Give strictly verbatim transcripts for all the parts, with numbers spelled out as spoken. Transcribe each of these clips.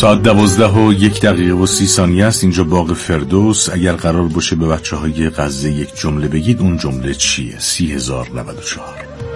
ساعت دوازده و یک دقیقه و سی ثانیه است. اینجا باغ فردوس. اگر قرار باشه به بچه های غزه یک جمله بگید، اون جمله چیه؟ سی هزار نود و چهار.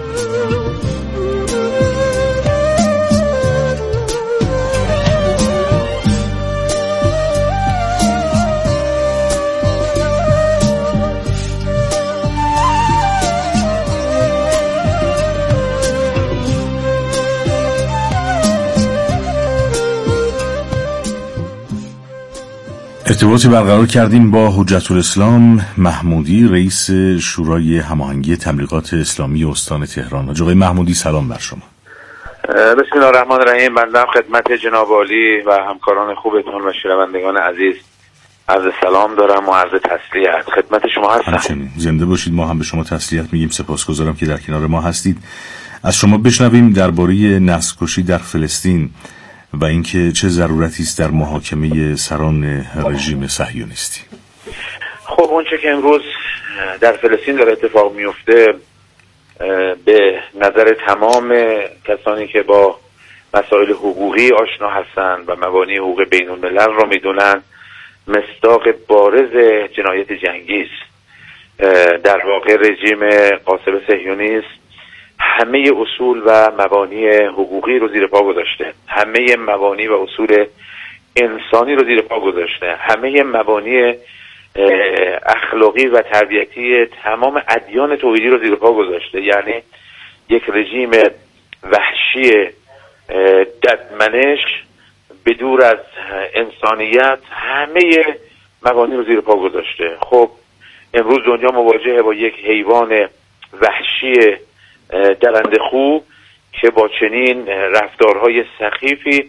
ارتباطی برقرار کردیم با حجت الاسلام محمودی، رئیس شورای هماهنگی تبلیغات اسلامی استان تهران. آقای محمودی سلام بر شما. بسم الله الرحمن الرحیم. بنده خدمت جناب عالی و همکاران خوبتون و شنوندگان عزیز عرض سلام دارم و عرض تسلیت خدمت شما هستم. همچنین زنده باشید. ما هم به شما تسلیت میگیم. سپاسگزارم که در کنار ما هستید. از شما بشنویم درباره نسل‌کشی در فلسطین و اینکه چه ضرورتی است در محاکمه سران رژیم صهیونیستی. خب اونچه که امروز در فلسطین داره اتفاق میفته به نظر تمام کسانی که با مسائل حقوقی آشنا هستند و مبانی حقوق بین الملل را میدونن مصداق بارز جنایت جنگی است. در واقع رژیم غاصب صهیونیست همه اصول و مبانی حقوقی رو زیر پا گذاشته، همه مبانی و اصول انسانی رو زیر پا گذاشته، همه مبانی اخلاقی و تربیتی تمام ادیان توحیدی رو زیر پا گذاشته. یعنی یک رژیم وحشی ددمنش بدور از انسانیت همه مبانی رو زیر پا گذاشته. خب امروز دنیا مواجهه با یک حیوان وحشی درنده خو که با چنین رفتارهای سخیفی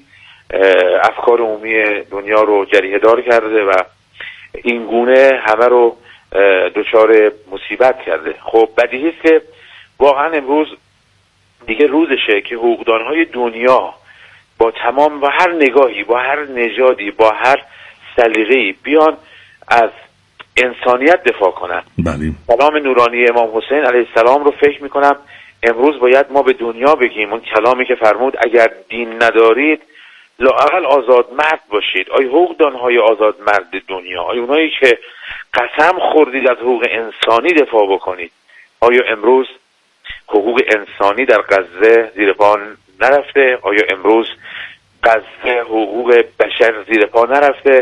افکار عمومی دنیا رو جریحه دار کرده و این گونه همه رو دچار مصیبت کرده. خب بدیهی است که واقعا امروز دیگه روزشه که حقوقدانهای دنیا با تمام و هر نگاهی، با هر نژادی، با هر سلیقه‌ای بیان از انسانیت دفاع کنن. بله. کلام نورانی امام حسین علیه السلام رو فکر میکنم امروز باید ما به دنیا بگیم، اون کلامی که فرمود اگر دین ندارید لااقل آزاد مرد باشید. آیا حقوقدانهای آزاد مرد دنیا، آیا اونایی که قسم خوردید از حقوق انسانی دفاع بکنید، آیا امروز حقوق انسانی در غزه زیر پا نرفته؟ آیا امروز غزه حقوق بشر زیر پا نرفته؟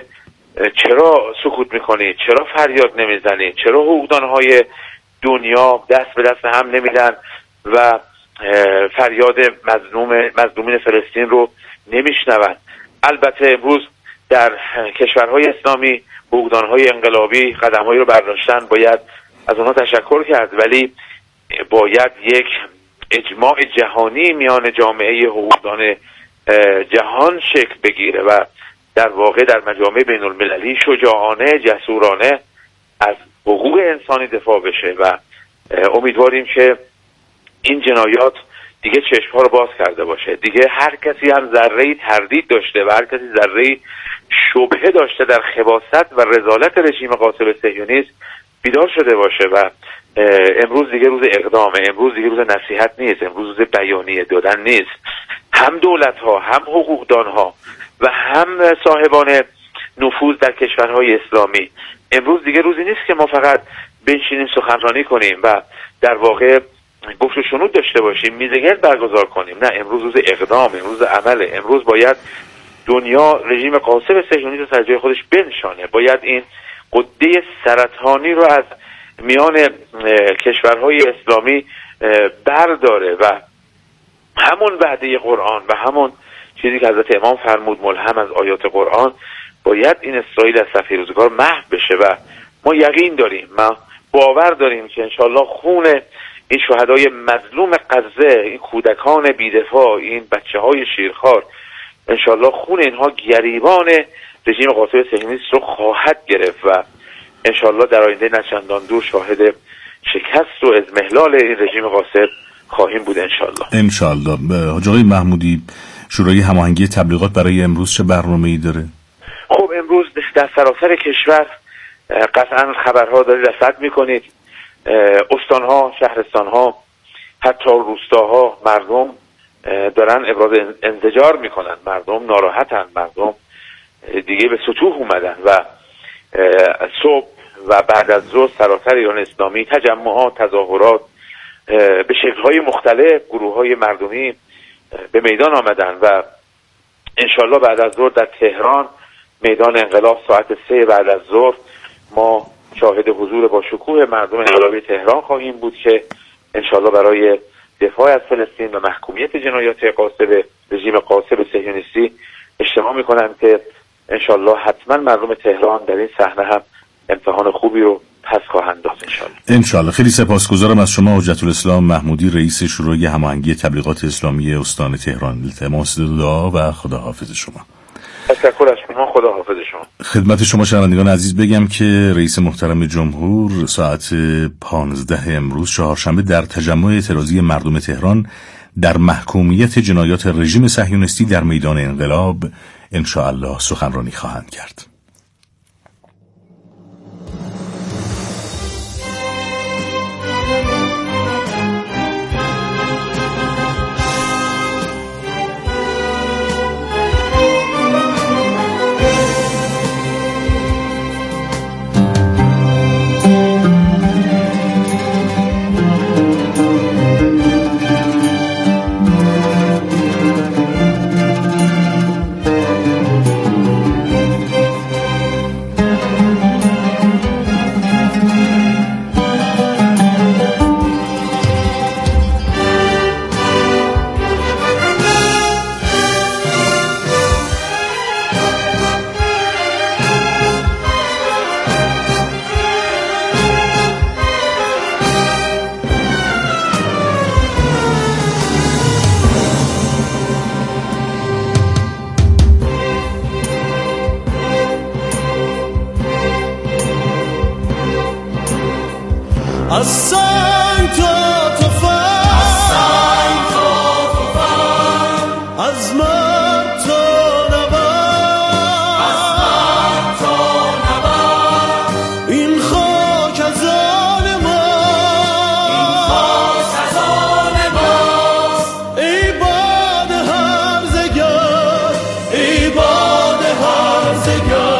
چرا سکوت میکنید؟ چرا فریاد نمیزنید؟ چرا حقوقدانهای دنیا دست به دست هم نمیدن و فریاد مظلوم مظلومین فلسطین رو نمیشنون؟ البته امروز در کشورهای اسلامی حقوقدانهای انقلابی قدم‌هایی رو برداشتن، باید از اونها تشکر کرد، ولی باید یک اجماع جهانی میان جامعه حقوقدان جهان شکل بگیره و در واقع در مجامع بین المللی شجاعانه جسورانه از حقوق انسانی دفاع بشه و امیدواریم که این جنایات دیگه چشم‌ها رو باز کرده باشه. دیگه هر کسی هم ذره‌ای تردید داشته و هر کسی ذره‌ای شبهه داشته در خباثت و رذالت رژیم غاصب صهیونیست بیدار شده باشه و امروز دیگه روز اقدامه، امروز دیگه روز نصیحت نیست، امروز روز بیانیه دادن نیست. هم دولت‌ها، هم حقوقدان‌ها و هم صاحبان نفوذ در کشورهای اسلامی، امروز دیگه روزی نیست که ما فقط بنشینیم سخنرانی کنیم و در واقع گفت و شنود داشته باشیم، میزگرد برگزار کنیم. نه، امروز روز اقدام، امروز عمله. امروز باید دنیا رژیم غاصب صهیونیست رو سر جای خودش بنشانه، باید این قده سرطانی رو از میان کشورهای اسلامی برداره و همون وعده قرآن و همون چیزی که حضرت امام فرمود ملهم از آیات قرآن، باید این اسرائیل از صفحه روزگار محو بشه و ما یقین داریم، ما باور داریم که انشالله خون این شهدای مظلوم غزه، این کودکان بیدفاع، این بچه های شیرخوار، انشالله خون اینها گریبان رژیم غاصب صهیونیست رو خواهد گرفت و انشالله در آینده نچندان دور شاهد شکست و اضمحلال این رژیم غاصب خواهیم بود انشالله. انشالله. آقای محمودی، شورای هماهنگی تبلیغات برای امروز چه برنامه‌ای داره؟ خب امروز در سراسر کشور قطعا خبرها دارید رصد میکنید. استانها، شهرستانها، حتی روستاها، مردم دارن ابراز انزجار میکنن، مردم ناراحتن، مردم دیگه به سطوح اومدن و صبح و بعد از ظهر سراسر ایران اسلامی تجمعات، تظاهرات به شکل‌های مختلف، گروه‌های مردمی به میدان آمدن و انشالله بعد از ظهر در تهران میدان انقلاب ساعت سه بعد از ظهر ما شاهد حضور با شکوه مردم انقلابی تهران خواهیم بود که انشالله برای دفاع از فلسطین و محکومیت جنایات قاصب رژیم قاصب صهیونیستی اجتماع میکنن که انشالله حتما مردم تهران در این صحنه هم امتحان خوبی رو پس خواهند داد انشالله. انشالله. خیلی سپاسگزارم از شما حجت الاسلام محمودی، رئیس شورای هماهنگی تبلیغات اسلامی استان تهران. التماس دعا و خداحافظ شما. تشکر از شما. خدا حافظ شما. خدمت شما شنوندگان عزیز بگم که رئیس محترم جمهور ساعت پانزده امروز چهارشنبه در تجمع اعتراضی مردم تهران در محکومیت جنایات رژیم صهیونیستی در میدان انقلاب انشاءالله سخنرانی خواهند کرد. از سنگ تا تفنگ، از مرد تا نبرد، این خاک از آن ماست، ای باد هرزگار، ای باد هرزگار.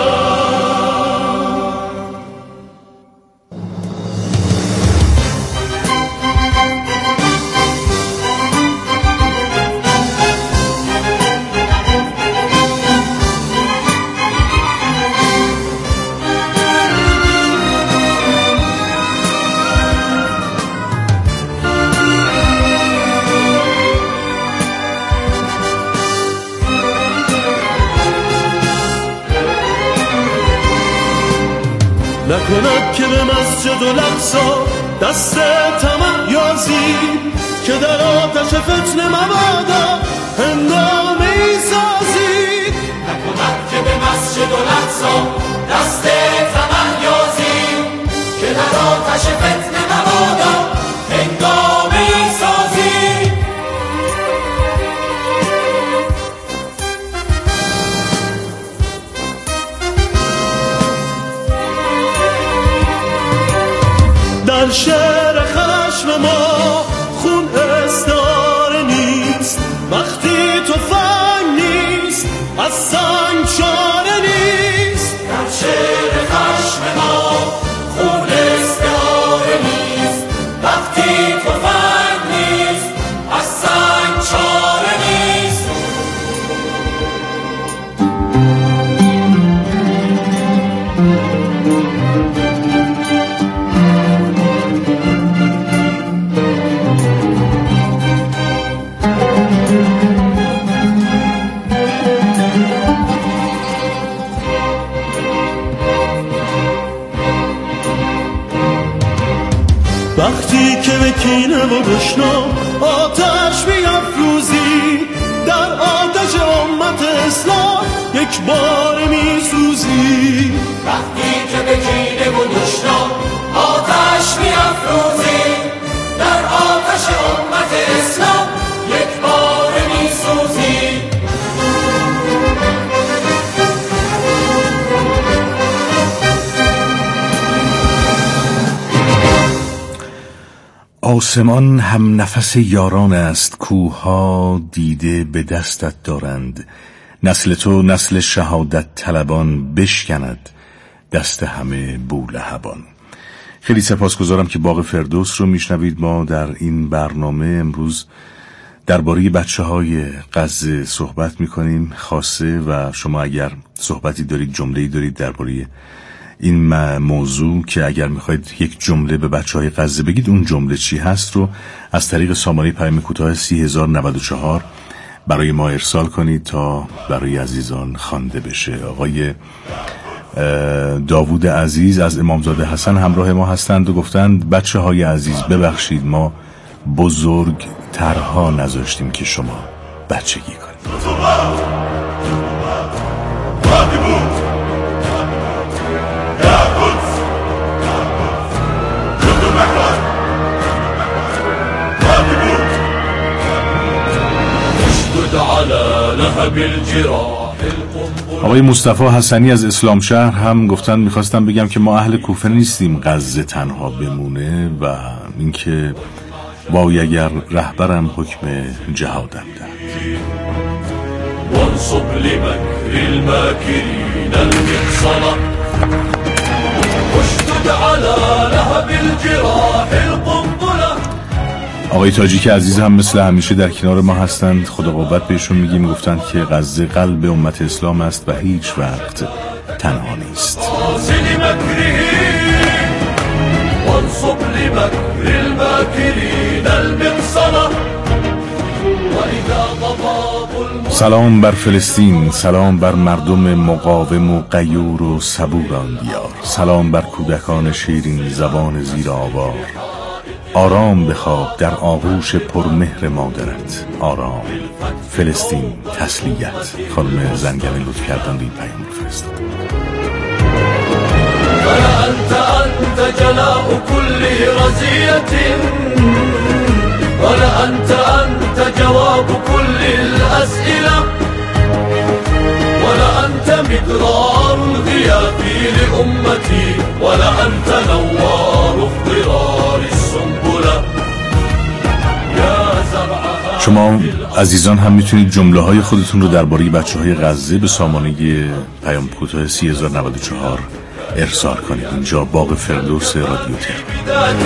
نکند که به مسجد الاقصی دست طمع یازی، که در آتش فتنه مبادا هنگامه‌ای سازی. نکند که به مسجد الاقصی دست طمع یازی، که در آتش فتنه مبادا هنگامه‌ای سازی. در شعر خشم ما خون استعاره نیست، وقتی تفنگ نیست از سنگ چاره نیست. در شعر خشم ما خون استعاره نیست، وقتی تفنگ نیست از سنگ چاره نیست. وقتی که به کینه و دشنام آتش بیفروزی، در آتش امت اسلام یک بار میسوزی. وقتی که به کینه و دشنام آتش بیفروزی، در آتش امت اسلام یک بار میسوزی. آسمان هم نفس یاران است، کوها دیده به دستت دارند. نسل تو نسل شهادت طلبان بشکند دست همه بولهبان. خیلی سپاسگزارم که باغ فردوس رو میشنوید. ما در این برنامه امروز درباره بچه‌های غزه صحبت میکنیم خاصه، و شما اگر صحبتی دارید، جمله‌ای دارید درباره این موضوع که اگر میخواید یک جمله به بچه‌های غزه بگید، اون جمله چی هست رو از طریق سامانه پیام کوتاه سی هزار و نود و چهار برای ما ارسال کنید تا برای عزیزان خوانده بشه. آقای داوود عزیز از امامزاده حسن همراه ما هستند و گفتند بچه های عزیز ببخشید ما بزرگ ترها نذاشتیم که شما بچگی کنید. آقای مصطفی حسنی از اسلام شهر هم گفتن میخواستم بگم که ما اهل کوفه نیستیم غزه تنها بمونه، و اینکه وای اگر رهبرم حکم جهادم دهد. وانصب لمكر الماكرين المحصنة واشدد على لهب الجراح القنبلة. آقای تاجیک عزیز هم مثل همیشه در کنار ما هستند، خدا قوت بهشون میگیم. گفتند که غزه قلب امت اسلام است و هیچ وقت تنها نیست. سلام بر فلسطین، سلام بر مردم مقاوم و غیور و صبور آن دیار، سلام بر کودکان شیرین زبان زیر آوار. آرام بخواب در آغوش پرمهر مادرت، آرام فلسطین تسلیت. خانم زنگنه لطف کردن این پیام رو فرستاد. انت انت جلاء كل رزية ولا انت انت جواب كل الاسئله ولا انت مدرار الغياث لامتي ولا انت نوار اضطرار السنبله. شما عزیزان هم میتونید جمله های خودتون رو درباره بچه های غزه به سامانه پیام کوتاه سی هزار و نود و چهار ارسال کنید. اینجا باغ فردوس رادیو تهران.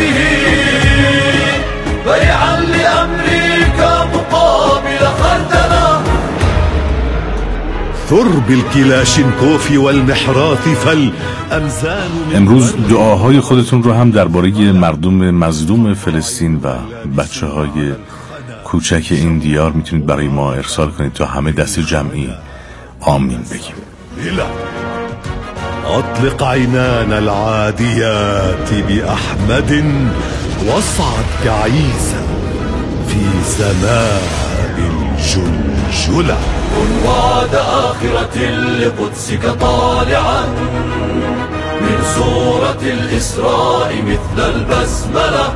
امروز دعاهای خودتون رو هم درباره مردم مظلوم فلسطین و بچه های کوچک این دیار میتونید برای ما ارسال کنید تا همه دست جمعی آمین بگیم. أطلق عنان العاديات بأحمد واصعد كعيسى في سماء الجلجلة. كن وعد آخرة لقدسك طالعا من سورة الإسراء مثل البسملة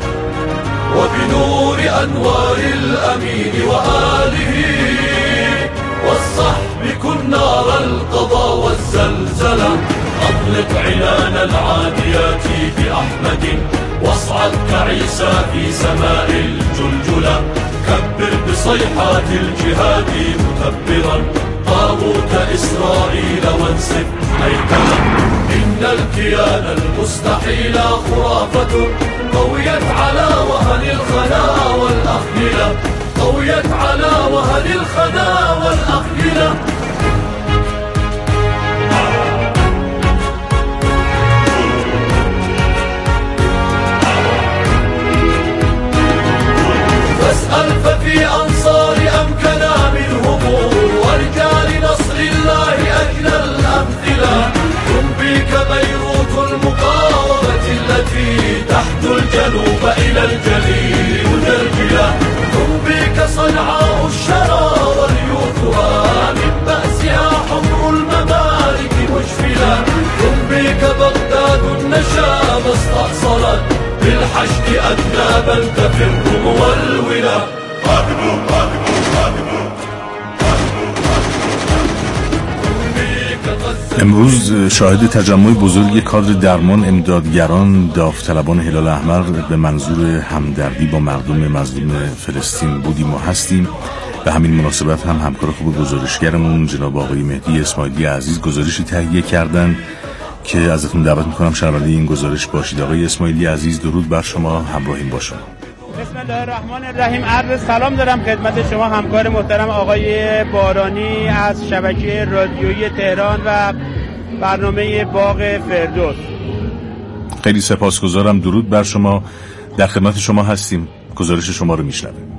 وبنور أنوار الأمين وآله والصحب كن نار القضاء والزلزلة. أطلق عنان العاديات بأحمد واصعد كعيسى في سماء الجلجلة. كبر بصيحات الجهاد مكبرا طاغوت إسرائيل وانسف هيكلا. إن الكيان المستحيل خرافة قويت على وهن الخنا والأخيلة قويت على وهن الخنا والأخيلة. فاسأل ففي أنصار أمكنا منهم ورجال نصر الله أجل الأمثلة. تنبيك بيروت المقاومة التي تحدو الجنوب إلى الجليل مجلجلة. تنبيك صنعاء الشرى وريوثها من بأسها حمر الممالك مشفلة. تنبيك بغداد النشام استأصلت بالحشد أذنابا تفر مولولة. قادموا قادموا قادموا امروز شاهد تجمع بزرگ کادر درمان امدادگران داوطلبان هلال احمر به منظور همدردی با مردم مظلوم فلسطین بودیم و هستیم. به همین مناسبت هم همکار خوب گزارشگرمون جناب آقای مهدی اسماعیلی عزیز گزارشی تهیه کردن که ازتون دعوت میکنم شنونده این گزارش باشید. آقای اسماعیلی عزیز درود بر شما، همراهیم با شما. بسم الله الرحمن الرحیم. عرض سلام دارم خدمت شما همکار محترم آقای بارانی از شبکه رادیویی تهران و برنامه باغ فردوس. خیلی سپاسگزارم، درود بر شما، در خدمت شما هستیم، گزارش شما رو میشنویم.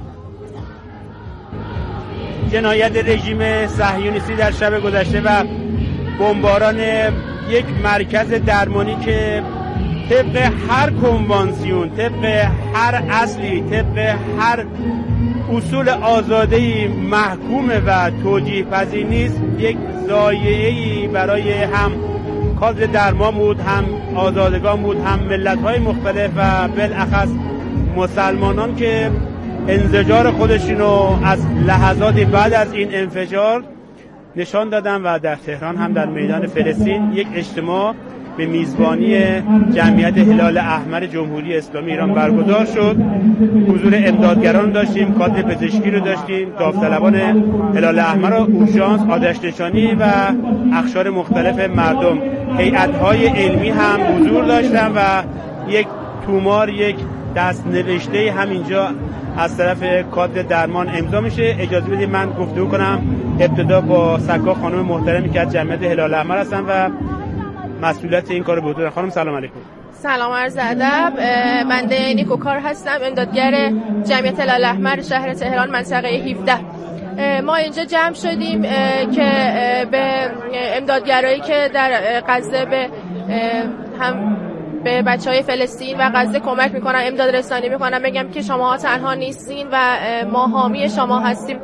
جنایت رژیم صهیونیستی در شب گذشته و بمباران یک مرکز درمانی که طبق هر کنوانسیون، طبق هر اصلی، طبق هر اصول آزاده‌ای محکوم و توجیه پذیر نیست، یک ضایعه‌ای برای هم کادر درمان بود، هم آزادگان بود، هم ملت‌های مختلف و بالاخص مسلمانان که انزجار خودشونو از لحظاتی بعد از این انفجار نشان دادن و در تهران هم در میدان فلسطین یک اجتماع به میزبانی جمعیت هلال احمر جمهوری اسلامی ایران برگزار شد. حضور امدادگران داشتیم، کادر پزشکی رو داشتیم، داوطلبان هلال احمر، اورژانس، آتش نشانی و اقشار مختلف مردم. هیئت‌های علمی هم حضور داشتن و یک تومار، یک دست نوشته همینجا از طرف کادر درمان امضا میشه. اجازه بدید من گفتگو کنم ابتدا با سکا خانم محترمی که از جمعیت هلال احمر هستن و مسئولیت این کارو به عهده دارن. خانم سلام علیکم. سلام عرض ادب. بنده نیکوکار هستم، امدادگر جمعیت هلال احمر شهر تهران منطقه هفده. ما اینجا جمع شدیم که به امدادگرایی که در غزه به هم به بچهای فلسطین و غزه کمک میکنن، امداد رسانی میکنن، بگم که شما تنها نیستین و ما حامی شما هستیم.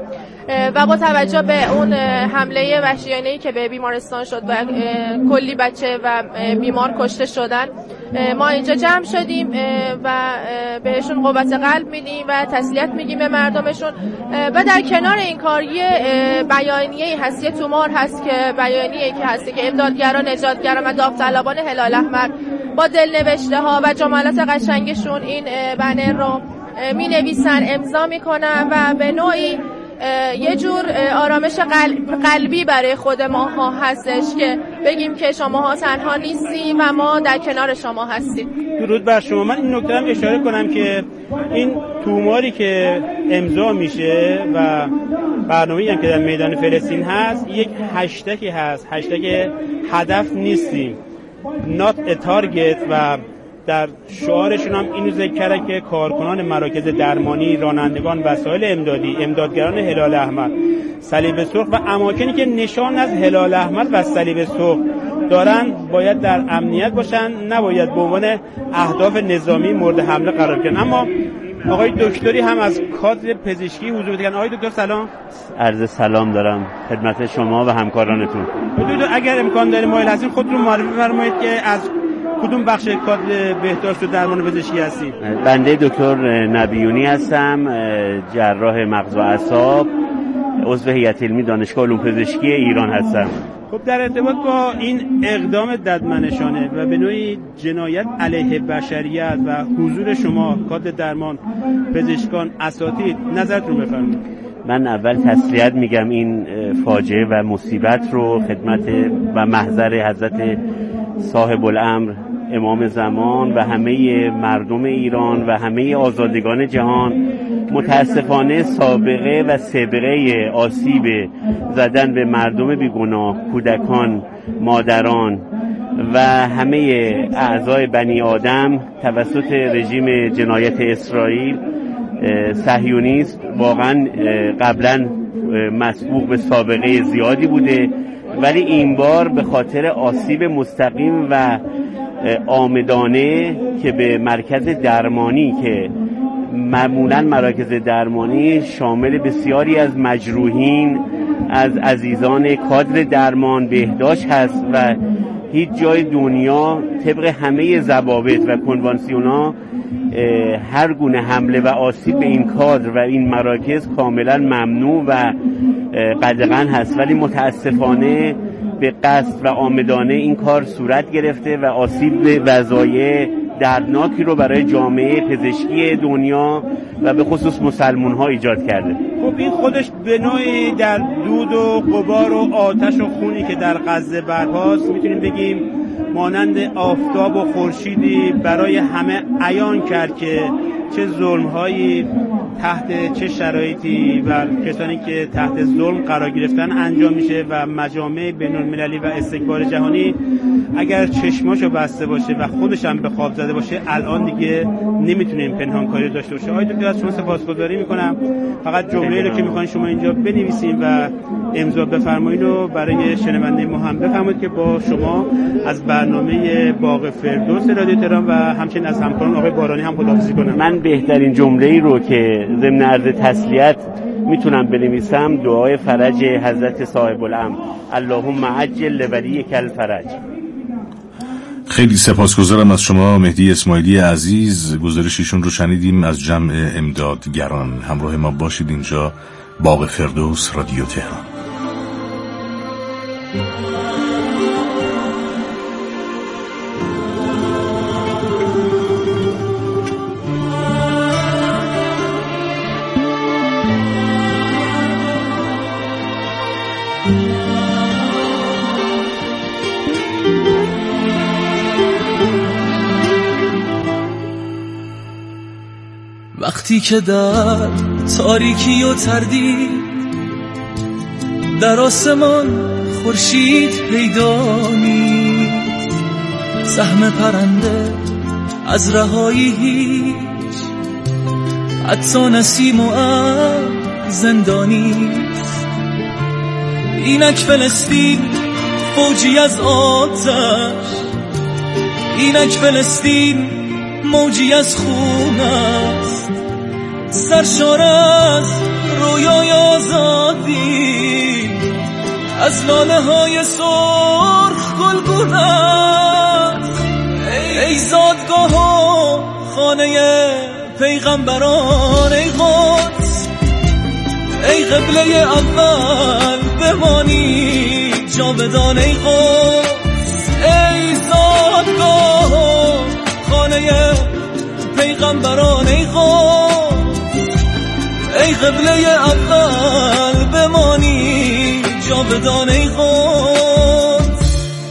و با توجه به اون حمله وحشیانه‌ای که به بیمارستان شد و کلی بچه و بیمار کشته شدن، ما اینجا جمع شدیم و بهشون قوت قلب میدیم و تسلیت میگیم به مردمشون. و در کنار این کار یه بیانیه‌ای هست، یه تومار هست که بیانیه‌ای که هستی که امدادگران، نجاتگران و داوطلبان هلال احمر با دلنوشته ها و جملات قشنگشون این بنر رو می نویسن، امضا میکنن و به نوعی یه جور آرامش قلب قلبی برای خود ماها هستش که بگیم که شماها تنها نیستیم و ما در کنار شما هستیم. درود بر شما. من این نکته هم اشاره کنم که این توماری که امضا میشه و برنامه‌ای هم که در میدان فلسطین هست یک هشتگی هست، هشتگ هدف نیستیم، not a target، و در شعارشون هم اینو ذکر کرده که کارکنان مراکز درمانی، رانندگان وسایل امدادی، امدادگران هلال احمر، صلیب سرخ و اماکنی که نشان از هلال احمر و صلیب سرخ دارن باید در امنیت باشن، نباید به عنوان اهداف نظامی مورد حمله قرار گیرن. اما آقای دکتری هم از کادر پزشکی حضور دارن. آقای دکتر سلام. عرض سلام دارم خدمت شما و همکارانتون. دکتر اگر امکان داره مایل هستین خودتون معرفی فرمایید که از کدوم بخش کادر بهداشت و درمان پزشکی هستید؟ بنده دکتر نبیونی هستم، جراح مغز و اعصاب، عضو هیئت علمی دانشگاه علوم پزشکی ایران هستم. خب در ارتباط با این اقدام ددمنشانه و به نوعی جنایت علیه بشریت و حضور شما کادر درمان، پزشکان، اساتید، نظرتون بفرمایید. من اول تسلیت میگم این فاجعه و مصیبت رو خدمت و محضر حضرت صاحب الامر امام زمان و همه مردم ایران و همه آزادگان جهان. متاسفانه سابقه و سابقه آسیب زدن به مردم بیگناه، کودکان، مادران و همه اعضای بنی آدم توسط رژیم جنایت اسرائیل صهیونیست واقعا قبلا مسبوق به سابقه زیادی بوده، ولی این بار به خاطر آسیب مستقیم و عامدانه که به مرکز درمانی که معمولا مراکز درمانی شامل بسیاری از مجروحین، از عزیزان کادر درمان بهداشت هست و هیچ جای دنیا طبق همه ضوابط و کنوانسیون‌ها هر گونه حمله و آسیب به این کادر و این مراکز کاملا ممنوع و قدغن هست، ولی متاسفانه به قصد و عامدانه این کار صورت گرفته و آسیب به وظایع دردناکی رو برای جامعه پزشکی دنیا و به خصوص مسلمان ها ایجاد کرده. خب این خودش به نوعی در دود و غبار و آتش و خونی که در غزه برپاست میتونیم بگیم مانند آفتاب و خورشیدی برای همه عیان کرد که چه ظلم‌هایی تحت چه شرایطی و کسانی که تحت ظلم قرار گرفتن انجام میشه و مجامع بین‌المللی و استکبار جهانی اگر چشماشو بسته باشه و خودش هم به خواب زده باشه الان دیگه نمیتونه پنهانکاری داشته باشه. آقای دکتر از شما سپاسگزاری میکنم. فقط جمله‌ای رو که میخواین شما اینجا بنویسین و امضا بفرمایید و برای شنونده ما هم بفرمایید که با شما از برنامه باغ فردوس رادیو تهران و همچنین از همکاران آقای بارانی هم خداحافظی کنم. من بهترین جمله‌ای رو که ضمن عرض تسلیت میتونم بنویسم دعای فرج حضرت صاحب الامر، اللهم عجل لولیک الفرج. خیلی سپاسگزارم از شما مهدی اسماعیلی عزیز. گزارش ایشون رو شنیدیم از جمع امدادگران. همراه ما باشید. اینجا باغ فردوس رادیو تهران. وقتی که در تاریکی و تردید در آسمان خورشید پیدا نیست، سهم پرنده از رهایی هیچ، حتی نسیم و ابر زندانیست. اینک فلسطین فوجی از آتش، اینک فلسطین موجی از خون است، سرشار از رویای آزادی، از لاله های سرخ گلگون است. ای زادگاه و خانه پیغمبران، ای قدس، ای قبله اول بمانی جاودان، ای قدس، ای زادگاه و خانه پیغمبران، ای قدس، ای قبله اول بمانی جاودان، ای قدس.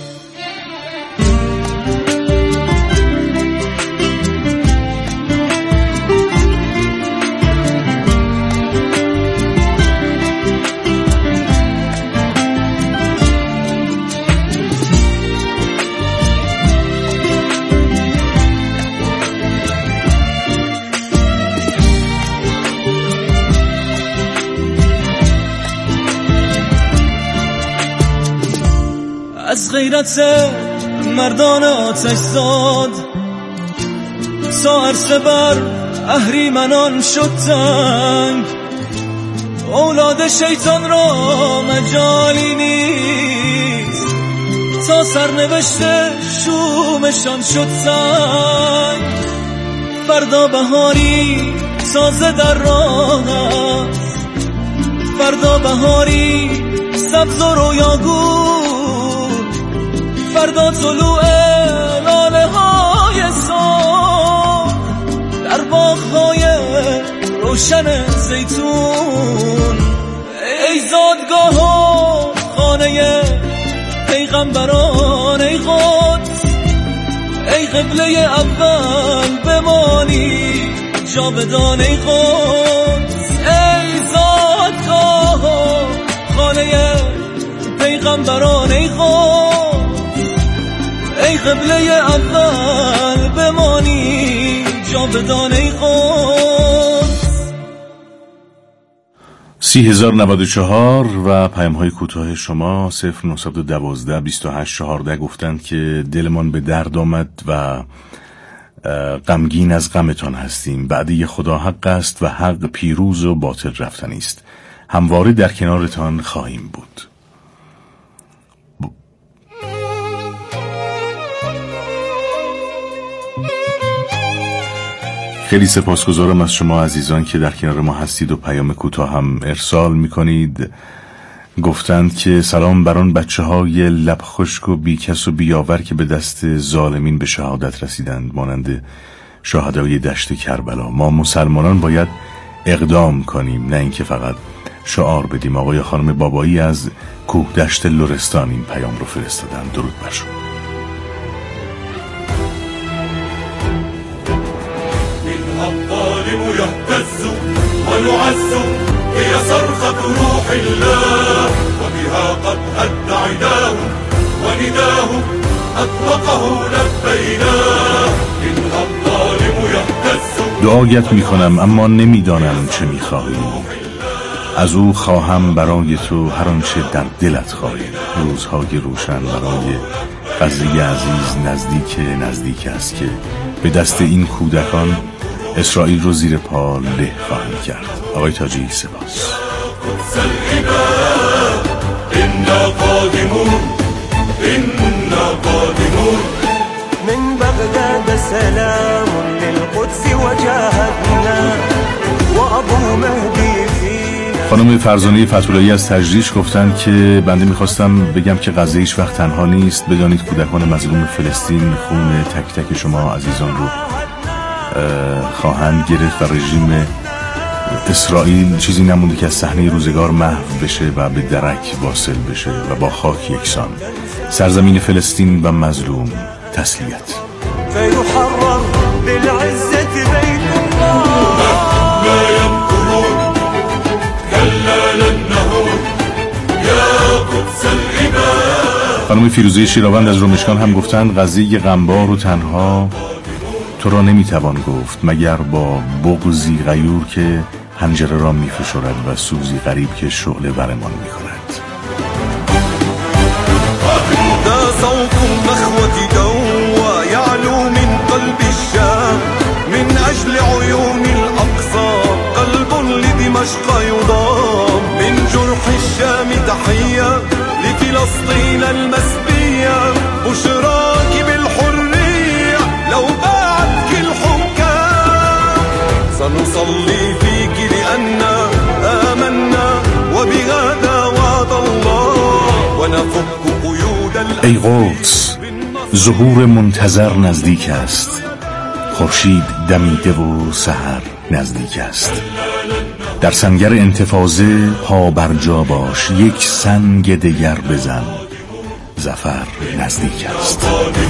از غیرت مردان آتش زاد تا عرصه بر اهریمنان شد تنگ، اولاد شیطان را مجالی نیست تا سرنوشت شومشان شد سنگ. فردا بهاری تازه در راه است، فردا بهاری سبز و رویاگون، فردا طلوع لاله های سرخ در باغ های روشن زیتون. ای زادگاه و خانه پیغمبران، ای قدس، ای قبله اول بمانی جاودان، ای قدس، ای زادگاه و خانه پیغمبران، ای قدس، ای قبله اول بمانی جاودان، ای قدس. سی هزار نود و چهار و پیام های کوتاه شما صفر نهصد و دوازده بیست و هشت چهارده گفتند که دلمان به درد آمد و غمگین از غمتان هستیم. وعده خدا حق است و حق پیروز و باطل رفتنی است. همواره در کنارتان خواهیم بود. خیلی سپاسگزارم از شما عزیزان که در کنار ما هستید و پیام کوتاه هم ارسال میکنید. گفتند که سلام بر آن بچه های لب خشک و بیکس و بیاور که به دست ظالمین به شهادت رسیدند، مانند شهدای دشت کربلا. ما مسلمانان باید اقدام کنیم، نه اینکه فقط شعار بدیم. آقای خانم بابایی از کوه دشت لرستان این پیام رو فرستادن. درود بر شما. الظالم يهتز ونعز هي صرخة روح الله وبها قد هد عداه ونداه أطلقه لبينا إنها الظالم يهتز. دعایت میکنم اما نمیدانم چه میخواهی، از او خواهم برای تو هر آنچه در دلت خواهی. روزهای روشن برای قضیه عزیز نزدیک نزدیک است که به دست این کودکان اسرائیل رو زیر پا له خواهیم کرد. آقای تاجی سپاس. من بغداد سلام للقدس وجاهدنا وابو مهدی فينا. خانم فرزانه فتولایی از تجریش گفتند که بنده میخواستم بگم که غزه هیچ وقت تنها نیست. بدانید کودکان مظلوم فلسطین خون تک تک شما عزیزان رو خواهند گرفت و رژیم اسرائیل چیزی نمونده که از صحنه روزگار محو بشه و به درک واصل بشه و با خاک یکسان. سرزمین فلسطین و مظلوم تسلیت. فيحرر بالعزة بين الله ما يمكرون كلا لن نهون يا قدس الإمام. خانم فیروزه شیراوند از رمشکان هم گفتند قضیه غمبار و تنها تو را نمیتوان گفت مگر با بغضی غیور که حنجره را میفشرد و سوزی غریب که شعله برمان میکند. دا صوت المخوة دوا يعلو من قلب الشام من أجل عيون الأقصى قلب لدمشق يضام من جرح الشام تحية لفلسطين المسبية بشراك بالحرية لو باعتك الحكام سنصلي فيك لأننا آمنا وبهذا وعد الله ونفك قيود الأمن. ای قدس، ظهور منتظر نزدیک است. خورشید دمیده و سحر نزدیک است. در سنگر انتفاضه پا بر جا باش، یک سنگ دگر بزن، ظفر نزدیک است.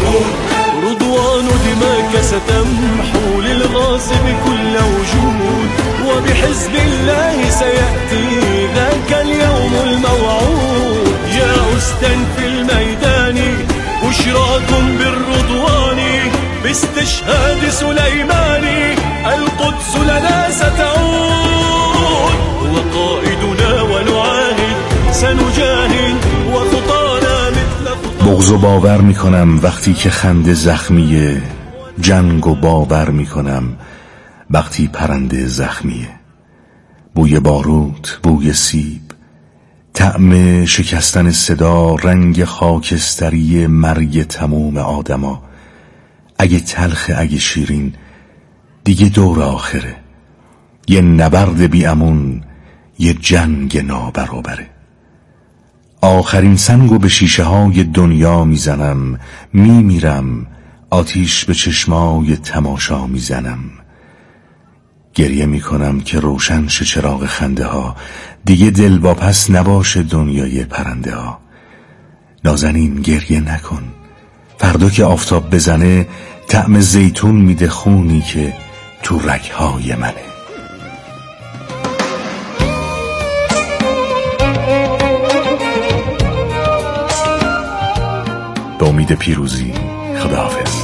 رضوان دماك ستمحو للغاصب كل وجود وبحزب الله سيأتي ذاك اليوم الموعود. يا أستا في الميدان بشراكم بالرضوان باستشهاد سليمان القدس لنا ستعود. وقائدنا ونعاهد سنجاهد وخطانا مثل خطا. بغض و باور میکنم وقتی که خنده زخمیه، جنگ و باور میکنم وقتی پرنده زخمیه. بوی باروت، بوی سیب، طعم شکستن صدا، رنگ خاکستری مرگ تموم آدما. اگه تلخ اگه شیرین دیگه دور آخره. یه نبرد بی امون، یه جنگ نابرابره. آخرین سنگو به شیشه های دنیا میزنم، میمیرم آتیش به چشمای تماشا میزنم. گریه میکنم که روشن شه چراغ خنده ها، دیگه دل واپس نباشه دنیای پرنده ها. نازنین گریه نکن، فردا که آفتاب بزنه طعم زیتون میده خونی که تو رگهای منه. به امید پیروزی، خداحافظ.